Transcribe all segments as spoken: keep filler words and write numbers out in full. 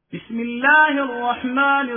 بسم الله الرحمن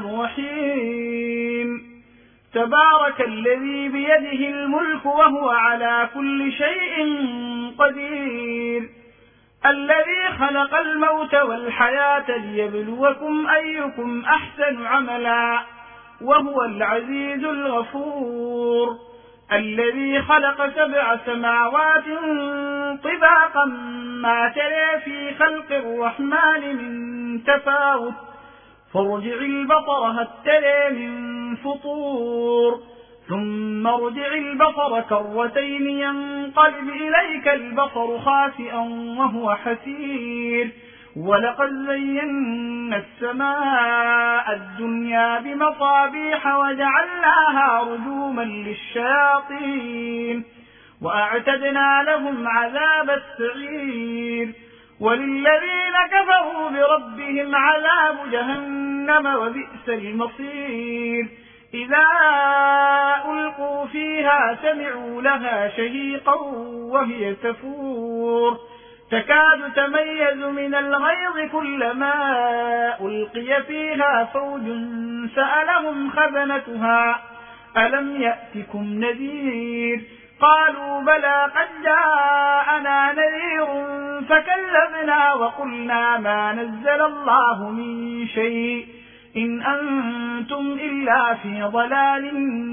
الرحيم. تبارك الذي بيده الملك وهو على كل شيء قدير، الذي خلق الموت والحياة ليبلوكم أيكم أحسن عملا، وهو العزيز الغفور، الذي خلق سبع سماوات طباقا ما ترى في خلق الرحمن من تفاوت، فارجع البصر هل ترى من فطور، ثم ارجع البصر كرتين ينقلب إليك البصر خاسئا وهو حسير، ولقد زينا السماء الدنيا بمصابيح وجعلناها رجوما للشياطين، وأعتدنا لهم عذاب السعير، وللذين كفروا بربهم عذاب جهنم وبئس المصير. إذا ألقوا فيها سمعوا لها شهيقا وهي تفور، تكاد تميز من الغيظ كلما ألقي فيها فوج سألهم خزنتها ألم يأتكم نذير، قالوا بلى قد جاءنا نذير فكذبنا وقلنا ما نزل الله من شيء إن أنتم إلا في ضلال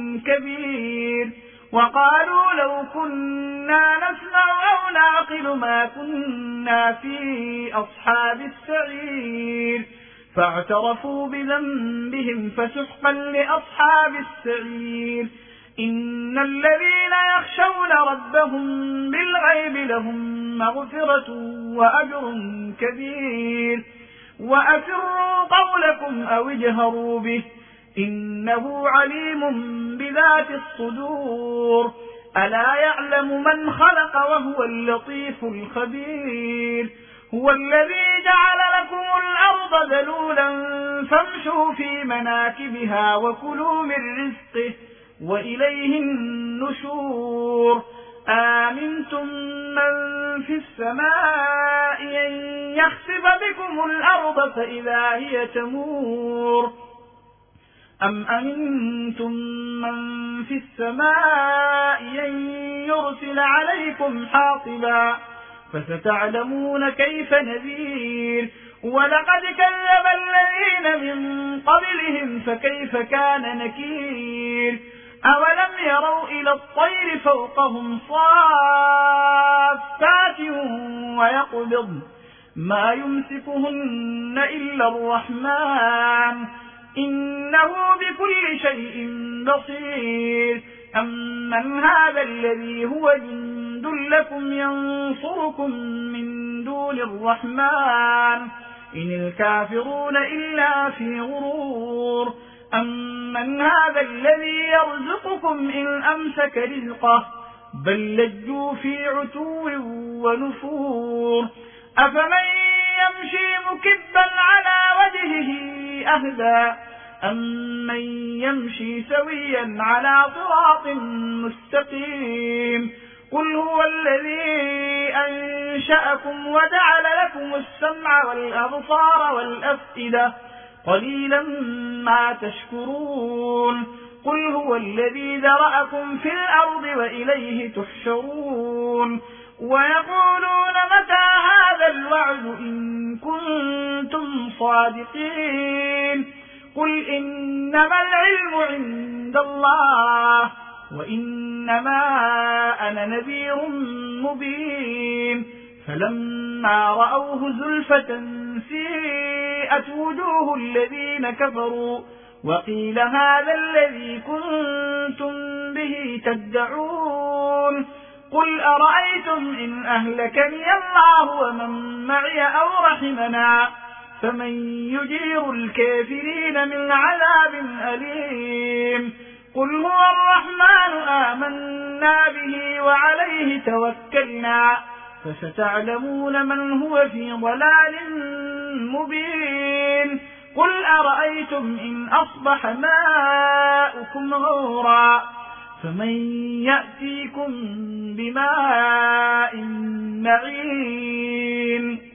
كبير، وقالوا لو كنا نسمع أو نعقل ما كنا في أصحاب السعير، فاعترفوا بذنبهم فسحقا لأصحاب السعير. إن الذين يخشون ربهم بالغيب لهم مغفرة وأجر كبير، وأسروا قولكم أو اجهروا به إنه عليم بذات الصدور، ألا يعلم من خلق وهو اللطيف الخبير. هو الذي جعل لكم الأرض ذلولا فامشوا في مناكبها وكلوا من رزقه وإليه النشور. آمنتم من في السماء أن يخسف بكم الأرض فإذا هي تمور، أم أمنتم من في السماء أن يرسل عليكم حاصبا، فستعلمون كيف نذير. ولقد كذب الذين من قبلهم فكيف كان نكير. أولم يروا إلى الطير فوقهم صافات ويقبضن ما يمسكهن إلا الرحمن إنه بكل شيء بصير. أمن هذا الذي هو جند لكم ينصركم من دون الرحمن إن الكافرون إلا في غرور. أمن هذا الذي يرزقكم إن أمسك رزقه بل لجوا في عتو ونفور. أفمن يمشي مكبا على وجهه أهدى أمن يمشي سويا على صراط مستقيم. قل هو الذي أنشأكم وجعل لكم السمع والأبصار والأفئدة قليلا ما تشكرون. قل هو الذي ذرأكم في الأرض وإليه تحشرون. ويقولون متى هذا الوعد إن كنتم صادقين. قل إنما العلم عند الله وإنما أنا نذير مبين. فلما رأوه زلفة سيئت وجوه الذين كفروا وقيل هذا الذي كنتم به تدعون. قل أرأيتم إن أهلكني الله ومن معي أو رحمنا فمن يجير الكافرين من عذاب أليم. قل هو الرحمن آمنا به وعليه توكلنا فستعلمون من هو في ضلال مبين. قل أرأيتم إن أصبح ماؤكم غورا فمن يأتيكم بماء معين.